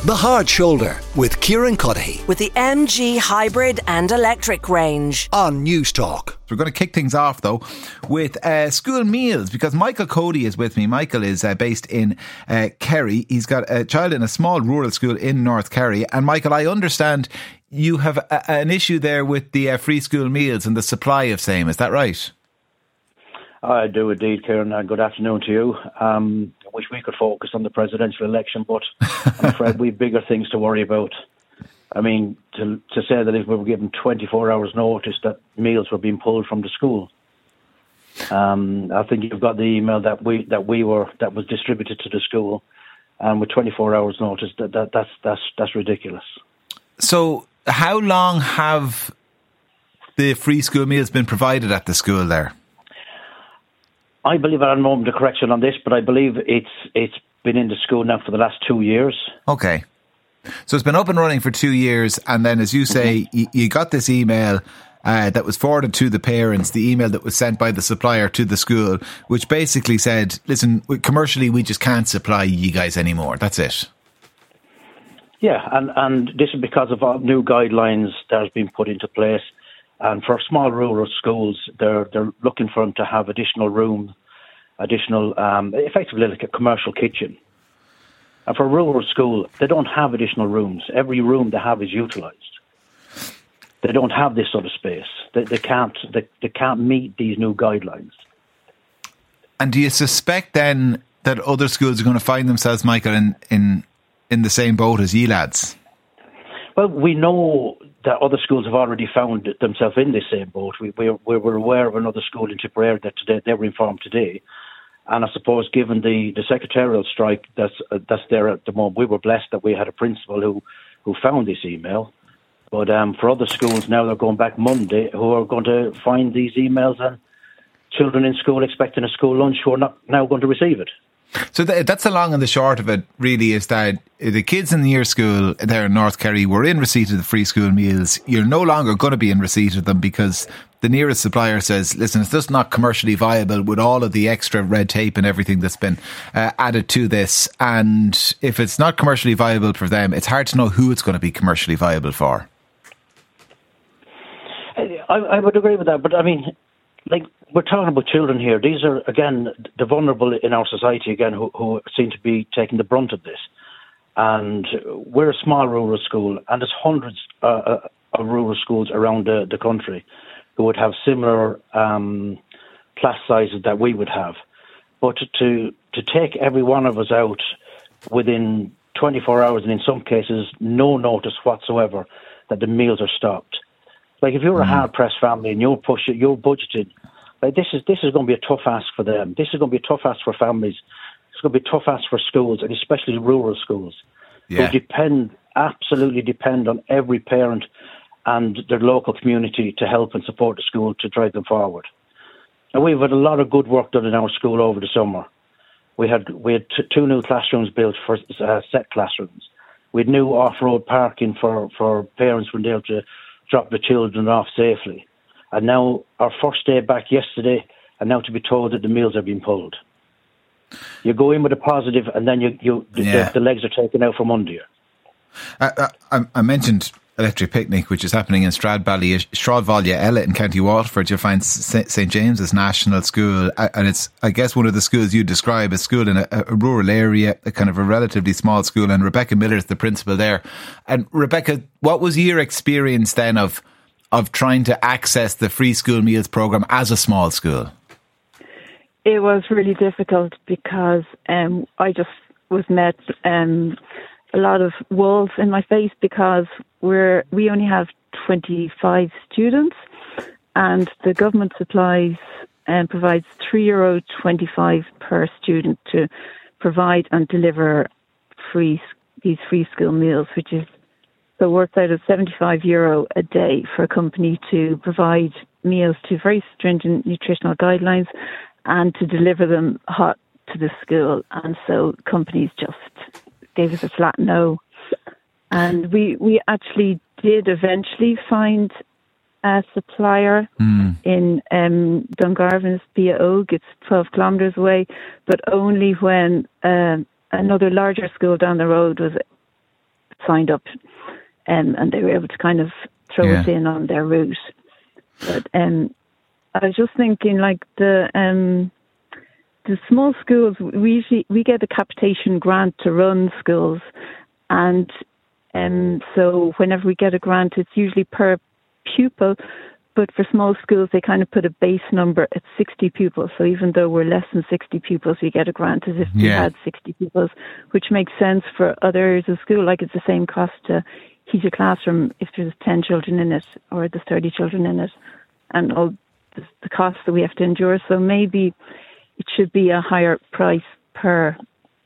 The Hard Shoulder with Kieran Cuddihy with the MG hybrid and electric range on News Talk. We're going to kick things off though with school meals, because Michael Cody is with me. Michael is based in Kerry. He's got a child in a small rural school in North Kerry. And Michael, I understand you have an issue there with the free school meals and the supply of same. Is that right? I do indeed, Kieran. Good afternoon to you. I wish we could focus on the presidential election, but I'm afraid we've bigger things to worry about. I mean, to say that if we were given 24 hours notice that meals were being pulled from the school. I think you've got the email that was distributed to the school, and with 24 hours notice, that's ridiculous. So, how long have the free school meals been provided at the school there? I believe, at a moment of correction on this, but I believe it's been in the school now for the last 2 years. Okay. So it's been up and running for 2 years, and then, as you say, you got this email that was forwarded to the parents, the email that was sent by the supplier to the school, which basically said, listen, commercially we just can't supply you guys anymore. That's it. Yeah, and this is because of all new guidelines that have been put into place. And for small rural schools, they're looking for them to have additional room, effectively like a commercial kitchen. And for a rural school, they don't have additional rooms. Every room they have is utilised. They don't have this sort of space. They can't meet these new guidelines. And do you suspect then that other schools are going to find themselves, Michael, in the same boat as ye lads? Well, we know that other schools have already found themselves in this same boat. We were aware of another school in Tipperary that today, they were informed today. And I suppose given the secretarial strike that's there at the moment, we were blessed that we had a principal who found this email. But for other schools now, they're going back Monday, who are going to find these emails, and children in school expecting a school lunch who are not now going to receive it. So that's the long and the short of it, really, is that the kids in the year school there in North Kerry were in receipt of the free school meals. You're no longer going to be in receipt of them because the nearest supplier says, listen, it's just not commercially viable with all of the extra red tape and everything that's been added to this. And if it's not commercially viable for them, it's hard to know who it's going to be commercially viable for. I would agree with that, but I mean, like, we're talking about children here. These are, again, the vulnerable in our society, again, who seem to be taking the brunt of this. And we're a small rural school, and there's hundreds of rural schools around the country who would have similar class sizes that we would have. But to take every one of us out within 24 hours, and in some cases no notice whatsoever that the meals are stopped. Like, if you're a hard-pressed family and you're budgeted, like, this is going to be a tough ask for them. This is going to be a tough ask for families. It's going to be a tough ask for schools, and especially rural schools, who absolutely depend on every parent and their local community to help and support the school to drive them forward. And we've had a lot of good work done in our school over the summer. We had 2 new classrooms built for set classrooms. We had new off-road parking for parents when they're able to drop the children off safely. And now our first day back yesterday, and now to be told that the meals are being pulled. You go in with a positive, and then the legs are taken out from under you. I mentioned Electric Picnic, which is happening in Stradvalia Ella in County Waterford. You'll find St James's National School, and it's, I guess, one of the schools you describe, a school in a rural area, a kind of a relatively small school, and Rebecca Miller is the principal there. And Rebecca, what was your experience then of trying to access the free school meals programme as a small school? It was really difficult because I just was met a lot of walls in my face because we only have 25 students, and the government supplies and provides €3.25 per student to provide and deliver these free school meals, which is so works out at €75 a day for a company to provide meals to very stringent nutritional guidelines and to deliver them hot to the school. And so companies just gave us a flat no. And we actually did eventually find a supplier in Dungarvan's Bia Oak. It's 12 kilometres away, but only when another larger school down the road was signed up, and they were able to kind of throw us in on their route. But I was just thinking, like the small schools, we get a capitation grant to run schools, and so whenever we get a grant, it's usually per pupil. But for small schools, they kind of put a base number at 60 pupils. So even though we're less than 60 pupils, we get a grant as if we had 60 pupils, which makes sense for other areas of school. Like it's the same cost to teach a classroom if there's 10 children in it or there's 30 children in it, and all the costs that we have to endure. So maybe it should be a higher price per.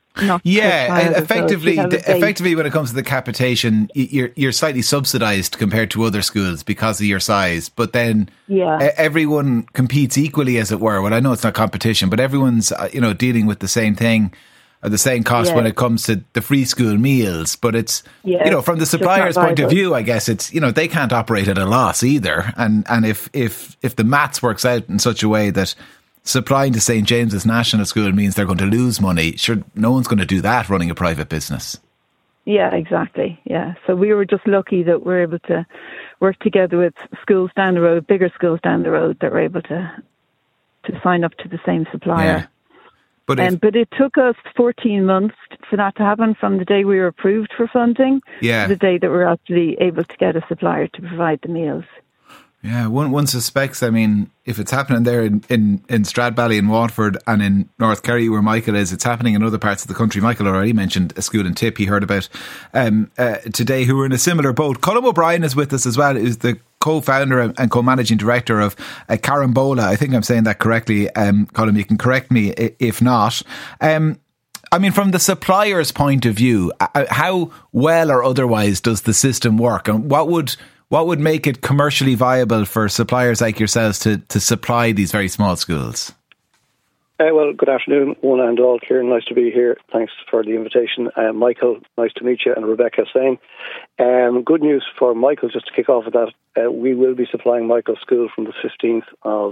Effectively, when it comes to the capitation, you're slightly subsidised compared to other schools because of your size. But then everyone competes equally, as it were. Well, I know it's not competition, but everyone's dealing with the same thing or the same cost when it comes to the free school meals. But it's from the supplier's point of view, I guess it's they can't operate at a loss either. And if the maths works out in such a way that supplying to St. James's National School means they're going to lose money, sure, no one's going to do that running a private business. Yeah, exactly. Yeah. So we were just lucky that we're able to work together with schools down the road, bigger schools down the road, that were able to sign up to the same supplier. Yeah. But it took us 14 months for that to happen, from the day we were approved for funding to the day that we were actually able to get a supplier to provide the meals. Yeah, one suspects, I mean, if it's happening there in Stradbally in Waterford and in North Kerry where Michael is, it's happening in other parts of the country. Michael already mentioned a school in Tip he heard about today who were in a similar boat. Colm O'Brien is with us as well, who's the co-founder and co-managing director of Carambola. I think I'm saying that correctly. Colm, you can correct me if not. I mean, from the supplier's point of view, how well or otherwise does the system work? And what would make it commercially viable for suppliers like yourselves to supply these very small schools? Well, good afternoon, one and all. Kieran, nice to be here. Thanks for the invitation. Michael, nice to meet you. And Rebecca, same. Good news for Michael, just to kick off with that. We will be supplying Michael's school from the 15th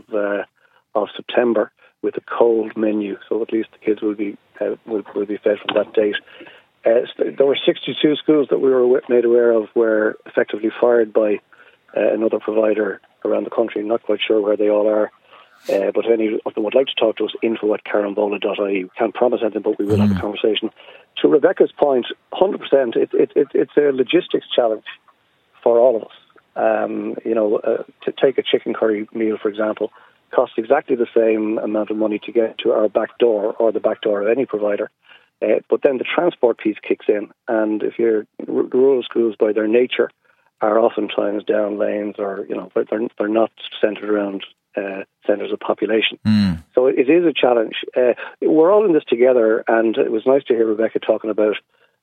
of September with a cold menu. So at least the kids will be fed from that date. There were 62 schools that we were made aware of were effectively fired by another provider around the country. I'm not quite sure where they all are, but if any of them would like to talk to us, info@carambola.ie. We can't promise anything, but we will have a conversation. To Rebecca's point, 100%, it's a logistics challenge for all of us. To take a chicken curry meal, for example, costs exactly the same amount of money to get to our back door or the back door of any provider. But then the transport piece kicks in, and if the rural schools by their nature are oftentimes down lanes, or they're not centred around centres of population. So it is a challenge. We're all in this together, and it was nice to hear Rebecca talking about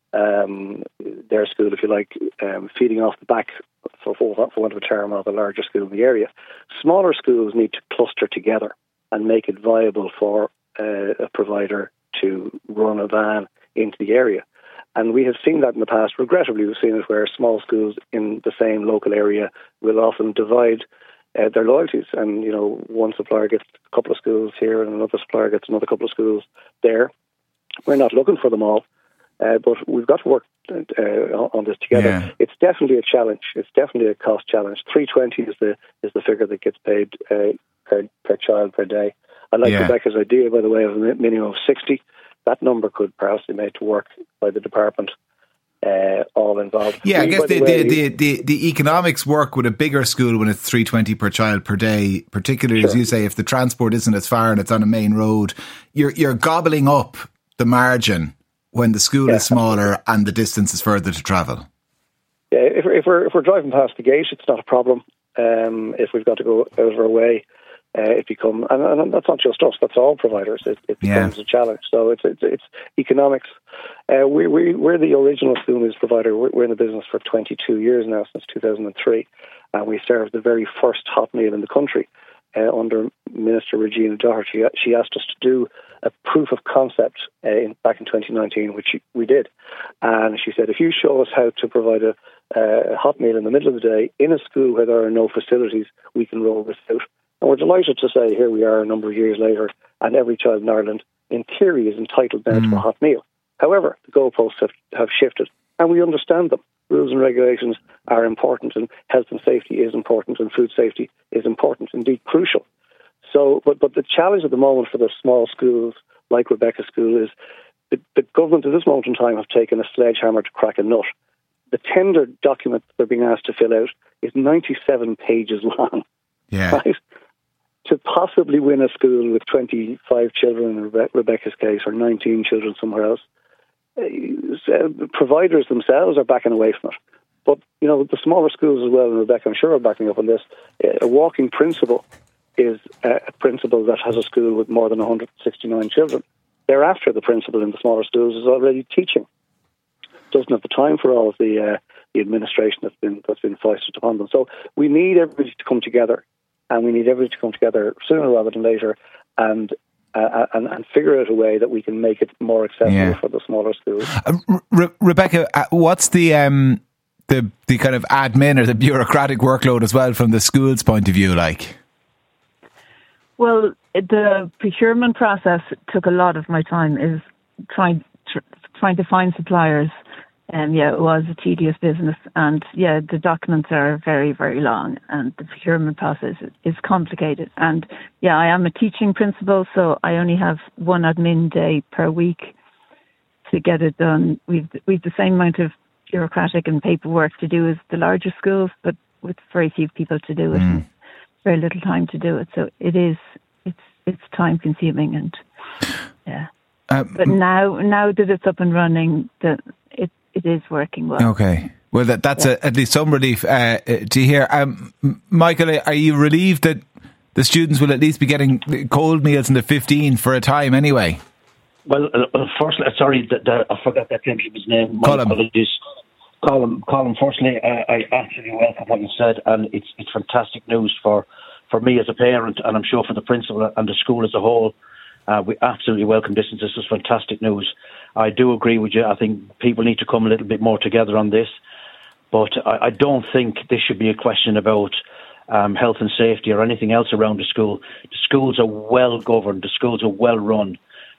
their school, if you like, feeding off the back, for want of a term, of a larger school in the area. Smaller schools need to cluster together and make it viable for a provider to run a van into the area. And we have seen that in the past. Regrettably, we've seen it where small schools in the same local area will often divide their loyalties. And, one supplier gets a couple of schools here and another supplier gets another couple of schools there. We're not looking for them all, but we've got to work on this together. Yeah. It's definitely a challenge. It's definitely a cost challenge. $320 is the figure that gets paid per child per day. I like Rebecca's idea, by the way, of a minimum of 60. That number could perhaps be made to work by the department, all involved. Yeah, I guess the economics work with a bigger school when it's $320 per child per day, particularly as you say, if the transport isn't as far and it's on a main road, you're gobbling up the margin when the school is smaller and the distance is further to travel. Yeah, if we're driving past the gate, it's not a problem. If we've got to go out of our way, it becomes, and that's not just us, that's all providers. It becomes a challenge. So it's economics. We're the original school meals provider. We're in the business for 22 years now, since 2003, and we served the very first hot meal in the country under Minister Regina Doherty. She asked us to do a proof of concept back in 2019, which we did. And she said, if you show us how to provide a hot meal in the middle of the day in a school where there are no facilities, we can roll this out. And we're delighted to say here we are a number of years later, and every child in Ireland, in theory, is entitled now to a hot meal. However, the goalposts have shifted, and we understand them. Rules and regulations are important, and health and safety is important, and food safety is important, indeed crucial. So, but the challenge at the moment for the small schools like Rebecca's School is the government at this moment in time have taken a sledgehammer to crack a nut. The tender document they're being asked to fill out is 97 pages long. Yeah. Right? To possibly win a school with 25 children in Rebecca's case, or 19 children somewhere else, providers themselves are backing away from it. But, the smaller schools as well, and Rebecca, I'm sure, are backing up on this. A walking principal is a principal that has a school with more than 169 children. Thereafter, the principal in the smaller schools is already teaching. Doesn't have the time for all of the administration that's been foisted upon them. So we need everybody to come together, and we need everybody to come together sooner rather than later, and figure out a way that we can make it more accessible for the smaller schools. Rebecca, what's the kind of admin or the bureaucratic workload as well from the school's point of view like? Well, the procurement process took a lot of my time, is trying to find suppliers. And it was a tedious business, and the documents are very, very long, and the procurement process is complicated. And I am a teaching principal, so I only have one admin day per week to get it done. We've the same amount of bureaucratic and paperwork to do as the larger schools, but with very few people to do it, and very little time to do it. So it's time consuming, and but now that it's up and running, it is working well. Okay. Well, that's at least some relief to hear. Michael, are you relieved that the students will at least be getting cold meals in the 15 for a time anyway? Well, firstly, sorry, I forgot that gentleman's name. My apologies. Colin, firstly, I absolutely welcome what you said, and it's fantastic news for me as a parent, and I'm sure for the principal and the school as a whole. We absolutely welcome this, and this is fantastic news. I do agree with you. I think people need to come a little bit more together on this, but I don't think this should be a question about health and safety or anything else around the school. The schools are well governed. The schools are well run.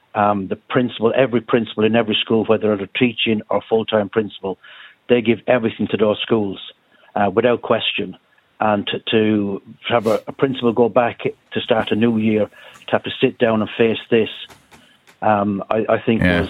Every principal in every school, whether they're teaching or full-time principal, they give everything to those schools without question. And to have a principal go back to start a new year, to have to sit down and face this, I think was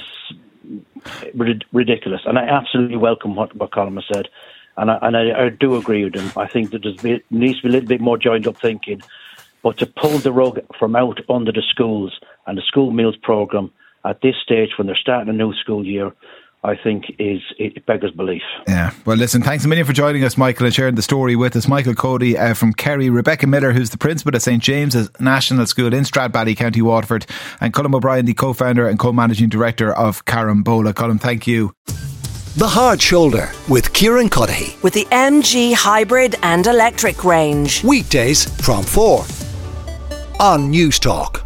ridiculous. And I absolutely welcome what Colin has said. And I do agree with him. I think that there needs to be a little bit more joined up thinking. But to pull the rug from out under the schools and the school meals programme at this stage when they're starting a new school year, I think it beggars belief. Yeah. Well, listen, thanks a million for joining us, Michael, and sharing the story with us. Michael Cody from Kerry, Rebecca Miller, who's the principal at St. James's National School in Stradbally, County Waterford, and Colm O'Brien, the co-founder and co-managing director of Carambola. Colm, thank you. The Hard Shoulder with Kieran Cuddihy. With the MG hybrid and electric range. Weekdays from 4 on News Talk.